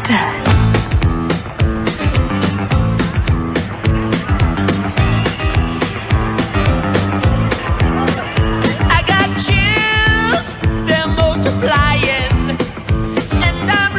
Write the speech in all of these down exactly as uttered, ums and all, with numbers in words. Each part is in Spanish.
turn. I got chills, they're multiplying, and I'm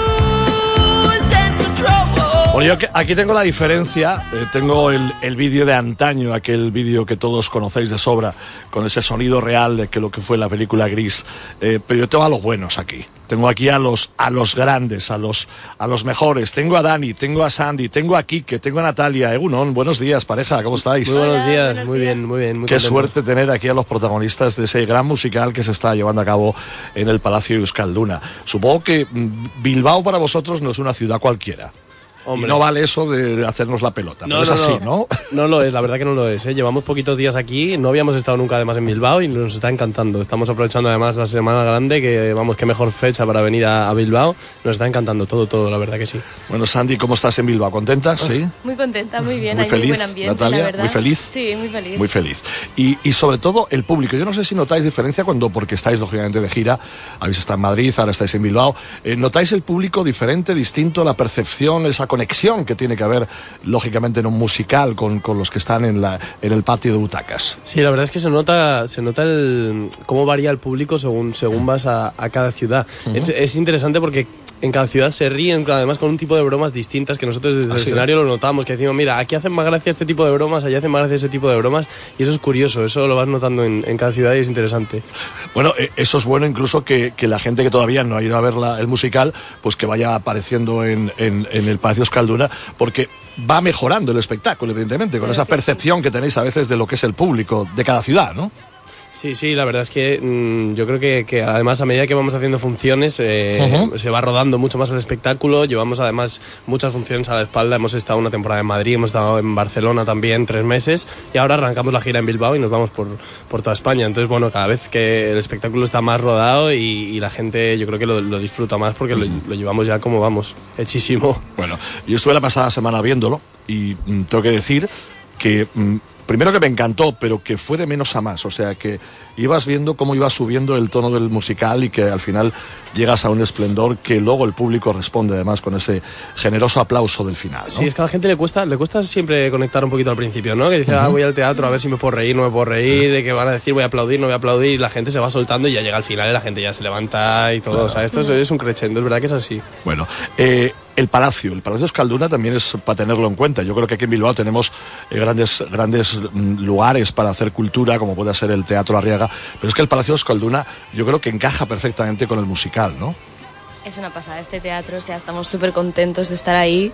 losing control. Bueno, yo aquí tengo la diferencia, eh, tengo el, el vídeo de antaño, aquel vídeo que todos conocéis de sobra, con ese sonido real de que lo que fue la película Gris, eh, pero yo tengo a los buenos aquí. Tengo aquí a los a los grandes, a los a los mejores. Tengo a Dani, tengo a Sandy, tengo a Kike, tengo a Natalia. Egunon, buenos días, pareja, ¿cómo estáis? Muy buenos Hola, días, buenos muy días. bien, muy bien. Muy Qué contento. suerte tener aquí a los protagonistas de ese gran musical que se está llevando a cabo en el Palacio Euskalduna. Supongo que mm, Bilbao para vosotros no es una ciudad cualquiera. Hombre. Y no vale eso de hacernos la pelota, No, pero es no, así, no. ¿no? No lo es, la verdad que no lo es, ¿eh? Llevamos poquitos días aquí, no habíamos estado nunca además en Bilbao y nos está encantando. Estamos aprovechando además la Semana Grande, que vamos, qué mejor fecha para venir a, a Bilbao. Nos está encantando todo, todo, la verdad que sí. Bueno, Sandy, ¿cómo estás en Bilbao? ¿Contenta? ¿Sí? Muy contenta, muy bien, Muy hay feliz, muy buen ambiente, Natalia, la verdad. muy feliz. Sí, muy feliz. Muy feliz. Y, y sobre todo el público. Yo no sé si notáis diferencia cuando, porque estáis lógicamente de gira, habéis estado en Madrid, ahora estáis en Bilbao. Eh, ¿Notáis el público diferente, distinto, la percepción, esa conexión que tiene que haber, lógicamente, en un musical con, con los que están en, la, en el patio de butacas? Sí, la verdad es que se nota, se nota el, cómo varía el público según, según vas a, a cada ciudad. Uh-huh. es, es interesante porque en cada ciudad se ríen, además con un tipo de bromas distintas que nosotros desde el ¿Ah, escenario sí? lo notamos, que decimos, mira, aquí hacen más gracia este tipo de bromas, allá hacen más gracia ese tipo de bromas, y eso es curioso, eso lo vas notando en, en cada ciudad y es interesante. Bueno, eh, eso es bueno incluso que, que la gente que todavía no ha ido a ver la, el musical, pues que vaya apareciendo en, en, en el Palacio Euskalduna, porque va mejorando el espectáculo, evidentemente, con Pero esa que percepción sí. que tenéis a veces de lo que es el público de cada ciudad, ¿no? Sí, sí, la verdad es que mmm, yo creo que, que además a medida que vamos haciendo funciones eh, uh-huh. se va rodando mucho más el espectáculo. Llevamos además muchas funciones a la espalda. Hemos estado una temporada en Madrid, hemos estado en Barcelona también tres meses y ahora arrancamos la gira en Bilbao y nos vamos por, por toda España. Entonces, bueno, cada vez que el espectáculo está más rodado y, y la gente yo creo que lo, lo disfruta más porque uh-huh. lo, lo llevamos ya como vamos, hechísimo. Bueno, yo estuve la pasada semana viéndolo y mm, tengo que decir que... Mm, primero que me encantó, pero que fue de menos a más, o sea que ibas viendo cómo iba subiendo el tono del musical y que al final llegas a un esplendor que luego el público responde además con ese generoso aplauso del final, ¿no? Sí, es que a la gente le cuesta, le cuesta siempre conectar un poquito al principio, ¿no? Que dice, uh-huh. ah, voy al teatro a ver si me puedo reír, no me puedo reír, de que van a decir voy a aplaudir, no voy a aplaudir, y la gente se va soltando y ya llega al final y la gente ya se levanta y todo, claro. O sea, esto es, es un crescendo, es verdad que es así. Bueno, eh... El Palacio, el Palacio Euskalduna también es para tenerlo en cuenta. Yo creo que aquí en Bilbao tenemos eh, grandes, grandes lugares para hacer cultura, como puede ser el Teatro Arriaga, pero es que el Palacio Euskalduna yo creo que encaja perfectamente con el musical, ¿no? Es una pasada este teatro, o sea, estamos súper contentos de estar ahí.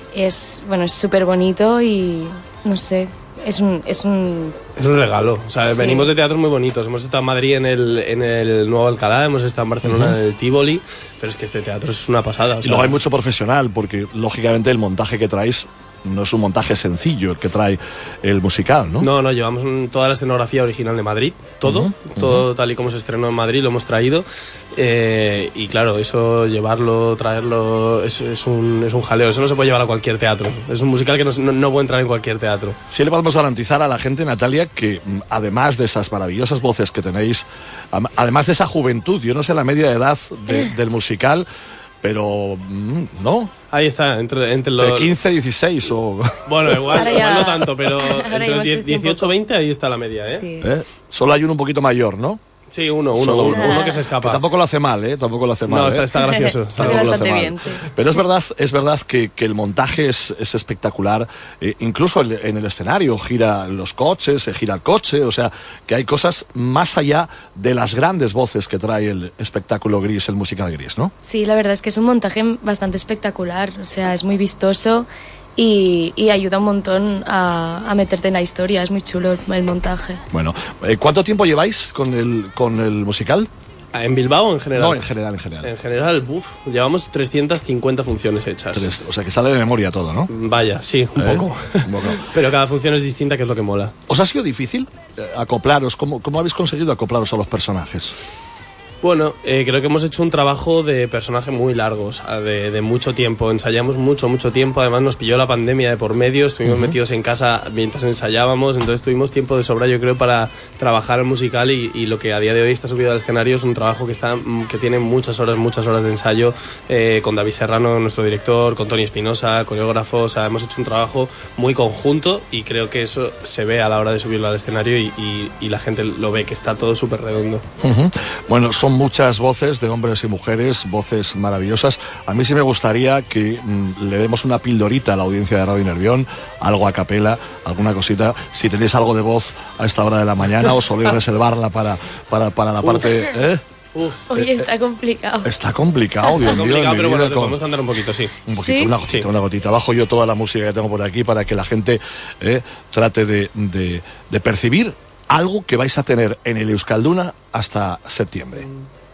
Es, bueno, es súper bonito y, no sé, es un... Es un, es un regalo, o sea, sí. Venimos de teatros muy bonitos. Hemos estado en Madrid en el, en el Nuevo Alcalá, hemos estado en Barcelona uh-huh. en el Tívoli, pero es que este teatro es una pasada. O y sea, luego hay mucho profesional, porque lógicamente el montaje que traéis no es un montaje sencillo el que trae el musical, ¿no? No, no, llevamos un, toda la escenografía original de Madrid, todo, uh-huh, todo uh-huh. tal y como se estrenó en Madrid lo hemos traído eh, y claro, eso llevarlo, traerlo, es, es, un, es un jaleo, eso no se puede llevar a cualquier teatro, es un musical que no, no, no puede entrar en cualquier teatro. Sí le podemos garantizar a la gente, Natalia, que además de esas maravillosas voces que tenéis, además de esa juventud, yo no sé la media de edad de, del musical, pero no. Ahí está, entre, entre los... De quince, dieciséis o... Bueno, igual, ya... igual no tanto, pero ahora entre los dieciocho, veinte ahí está la media, ¿eh? Sí. ¿Eh? Solo hay uno un poquito mayor, ¿no? Sí, uno, uno, Solo uno, uno. uno que se escapa. Que tampoco lo hace mal, ¿eh? Tampoco lo hace mal. No, ¿eh? está, está gracioso. Está Está bastante bien, sí. Pero es verdad, es verdad que, que el montaje es, es espectacular. Eh, incluso el, en el escenario gira los coches, se gira el coche, o sea, que hay cosas más allá de las grandes voces que trae el espectáculo Gris, el musical Gris, ¿no? Sí, la verdad es que es un montaje bastante espectacular, o sea, es muy vistoso. Y, y ayuda un montón a, a meterte en la historia, es muy chulo el, el montaje. Bueno, eh, ¿cuánto tiempo lleváis con el, con el musical? ¿En Bilbao o en general? No, en general, en general. En general, buf, llevamos trescientas cincuenta funciones hechas. Tres, o sea, que sale de memoria todo, ¿no? Vaya, sí, un ¿Eh? poco. Un poco. Pero cada función es distinta, que es lo que mola. ¿Os ha sido difícil eh, acoplaros? ¿Cómo, ¿Cómo habéis conseguido acoplaros a los personajes? Bueno, eh, creo que hemos hecho un trabajo de personaje muy largo, o sea, de, de mucho tiempo. Ensayamos mucho, mucho tiempo. Además nos pilló la pandemia de por medio. Estuvimos uh-huh. metidos en casa mientras ensayábamos. Entonces tuvimos tiempo de sobra, yo creo, para trabajar el musical y, y lo que a día de hoy está subido al escenario es un trabajo que, está, que tiene muchas horas, muchas horas de ensayo eh, con David Serrano, nuestro director, con Tony Espinosa, coreógrafo. O sea, hemos hecho un trabajo muy conjunto y creo que eso se ve a la hora de subirlo al escenario y, y, y la gente lo ve, que está todo súper redondo. Uh-huh. Bueno, son muchas voces de hombres y mujeres, voces maravillosas. A mí sí me gustaría que mmm, le demos una pildorita a la audiencia de Radio Nervión, algo a capela, alguna cosita. Si tenéis algo de voz a esta hora de la mañana o soléis reservarla para, para, para la parte... ¿eh? Uf, Oye, está complicado. Está complicado, Dios mío. complicado, pero bueno, te con... podemos cantar un poquito, sí. Un poquito, ¿Sí? una gotita, sí. una gotita. Bajo yo toda la música que tengo por aquí para que la gente eh, trate de, de, de percibir algo que vais a tener en el Euskalduna hasta septiembre.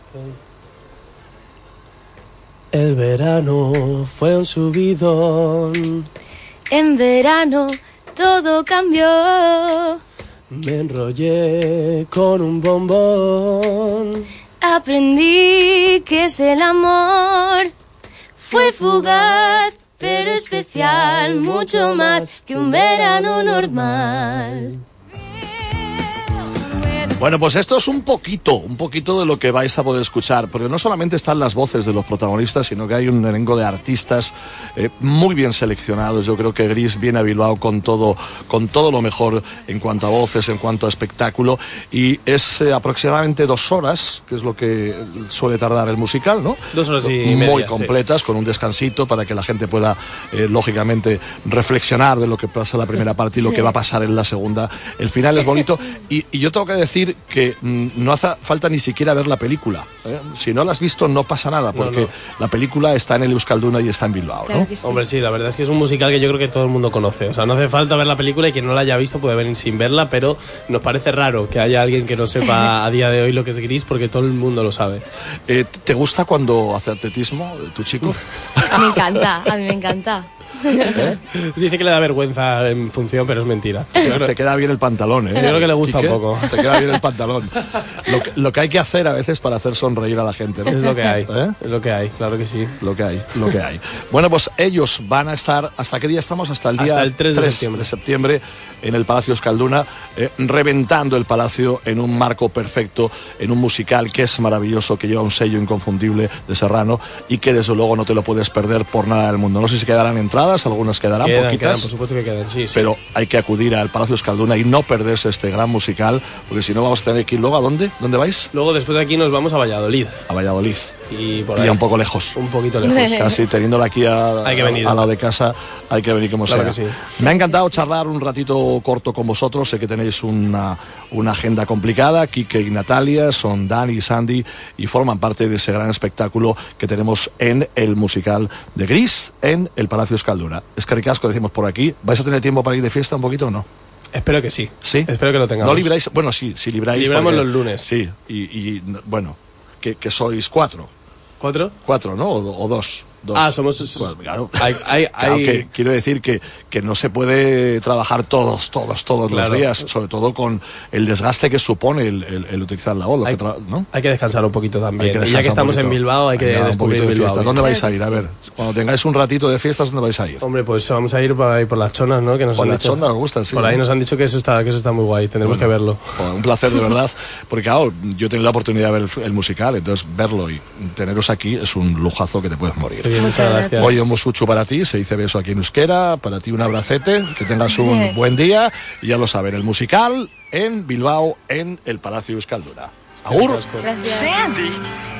El verano fue un subidón. En verano todo cambió. Me enrollé con un bombón. Aprendí que es el amor. Fue fugaz, pero especial, mucho más que un verano normal. Bueno, pues esto es un poquito, un poquito de lo que vais a poder escuchar, porque no solamente están las voces de los protagonistas, sino que hay un elenco de artistas eh, muy bien seleccionados. Yo creo que Gris viene a Bilbao con todo, con todo lo mejor en cuanto a voces, en cuanto a espectáculo, y es eh, aproximadamente dos horas, que es lo que suele tardar el musical, ¿no? Dos horas y Muy media, completas, sí. Con un descansito para que la gente pueda, eh, lógicamente, reflexionar de lo que pasa en la primera parte y lo Sí. que va a pasar en la segunda. El final es bonito, y, y yo tengo que decir que mm, no hace falta ni siquiera ver la película, ¿eh? Si no la has visto no pasa nada, porque no, no. La película está en el Euskalduna y está en Bilbao, claro, ¿no? que sí. Hombre, sí, la verdad es que es un musical que yo creo que todo el mundo conoce. O sea, no hace falta ver la película y quien no la haya visto puede venir sin verla, pero nos parece raro que haya alguien que no sepa a día de hoy lo que es Gris, porque todo el mundo lo sabe. Eh, ¿Te gusta cuando hace atletismo tu chico? A mí me encanta, a mí me encanta. ¿Eh? Dice que le da vergüenza en función, pero es mentira. Creo... Te queda bien el pantalón, ¿eh? Yo creo que le gusta Quique, un poco. Te queda bien el pantalón. Lo que, lo que hay que hacer a veces para hacer sonreír a la gente, ¿no? Es lo que hay, ¿Eh? es lo que hay, claro que sí. Lo que hay, lo que hay. Bueno, pues ellos van a estar, ¿hasta qué día estamos? Hasta el día Hasta el tres de septiembre. de septiembre en el Palacio Euskalduna, eh, reventando el palacio en un marco perfecto, en un musical que es maravilloso, que lleva un sello inconfundible de Serrano y que desde luego no te lo puedes perder por nada del mundo. No sé si quedarán entradas, algunas quedarán, Quedan, poquitas, quedan, por supuesto que quedan, sí, sí. Pero hay que acudir al Palacio Euskalduna y no perderse este gran musical, porque si no vamos a tener que ir luego. ¿A dónde? ¿Dónde vais? Luego después de aquí nos vamos a Valladolid. A Valladolid. Y por Y ahí. un poco lejos. Un poquito lejos. Casi teniéndola aquí a, Hay que venir. a, a la de casa, hay que venir como Claro sea. que sí. Me ha encantado charlar un ratito corto con vosotros. Sé que tenéis una, una agenda complicada. Quique y Natalia son Dani y Sandy y forman parte de ese gran espectáculo que tenemos en el musical de Gris en el Palacio Euskalduna. Es que ricasco, decimos por aquí. ¿Vais a tener tiempo para ir de fiesta un poquito o no? Espero que sí. ¿Sí? Espero que lo tengamos. ¿No libráis? Bueno, sí, sí libráis. Libramos porque- los lunes. Sí, y, y bueno, que, que sois cuatro. ¿Cuatro? Cuatro, ¿no? O, o dos. dos. Ah, somos... Cuatro, claro. Hay, hay, Claro, hay- que quiero decir que, que no se puede trabajar todos, todos, todos Claro. los días, sobre todo con el desgaste que supone el, el- el utilizar la voz, lo Hay- que tra- ¿no? hay que descansar un poquito Hay también. que y ya descansar que un estamos en poquito. Bilbao hay que Venga, un descubrir poquito de Bilbao. fiesta. bien. ¿Dónde vais a Claro ir? que A sí. ver, cuando tengáis un ratito de fiestas, ¿dónde vais a ir? Hombre, pues vamos a ir por ahí por las chonas, ¿no? Que nos Por han las dicho. chonas, me gustan, sí, Por ahí ¿no? nos han dicho que eso está, que eso está muy guay. Tendremos Bueno, que verlo. Joder, un placer de verdad, porque claro, yo he tenido la oportunidad de ver el, el musical, entonces verlo y teneros aquí es un lujazo que te puedes morir. Qué bien, Muchas muchas gracias. gracias. Oye, un musucho para ti, se dice beso aquí en euskera, para ti un abracete, que tengas un buen día, y ya lo saben, el musical en Bilbao, en el Palacio Euskalduna. Agur. Gracias. Sandy!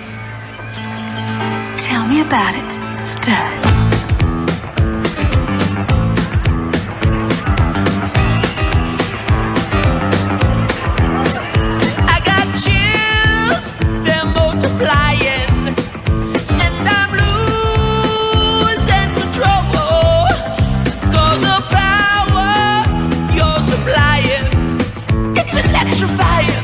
Tell me about it, stud. I got chills, they're multiplying, and I'm losing control. 'Cause the power you're supplying, it's electrifying.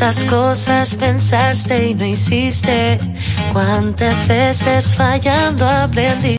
Cuántas cosas pensaste y no hiciste, cuántas veces fallando aprendí.